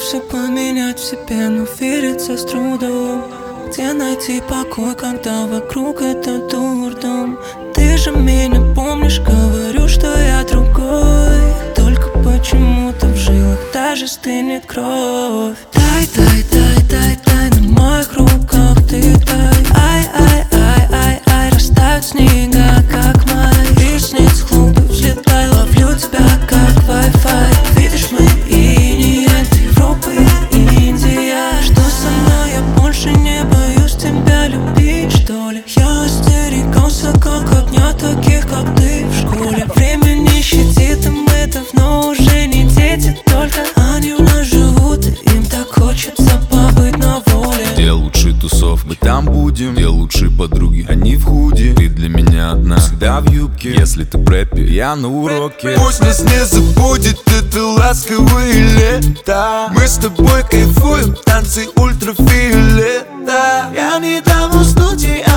все поменять в себе, но верится с трудом. Где найти покой, когда вокруг это дурдом? Ты же меня помнишь, говорю, что я другой. Только почему-то в жилах даже стынет кровь. Дай, дай, дай, дай, дай на моих руках ты дай. Ай, ай, ай, ай, ай, растают снега, как май. Ресниц клубы взлетай, ловлю тебя как Wi-Fi. Видишь мы иней, Европа и Индия. Что со мной, я больше не боюсь тебя любить, что ли? Я остерегался как огня таких, как ты в школе. Время не щадит, и мы давно уже не дети, только они у нас живут, и им так хочется побыть на воле. Где лучший тусов, мы там будем. Где лучшие подруги, они в худи. Ты для меня одна, всегда в юбке. Если ты брэпер, я на уроке. Пусть нас не забудет это ласковое лето. Мы с тобой кайфуем, танцы ультрафиолета. Я не дам уснуть, и